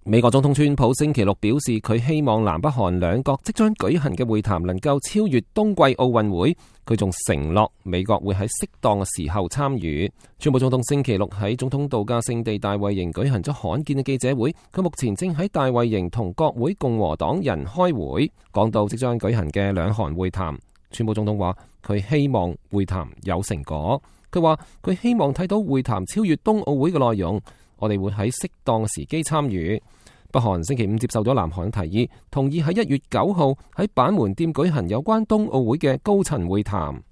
美國總統川普星期六表示，佢希望南北韓兩國即將舉行嘅會談能夠超越冬季奧運會。佢仲承諾美國會喺適當嘅時候參與。川普總統星期六喺總統度假勝地大衛營舉行咗罕見嘅記者會，佢目前正喺大衛營同國會共和黨人開會，講到即將舉行嘅兩韓會談。川普總統話佢希望會談有成果，佢話佢希望睇到會談超越冬奧會嘅內容，我哋會喺適當嘅時機參與。北韓星期五接受咗南韓提議，同意喺1月9號喺板門店舉行有關冬奧會嘅高層會談。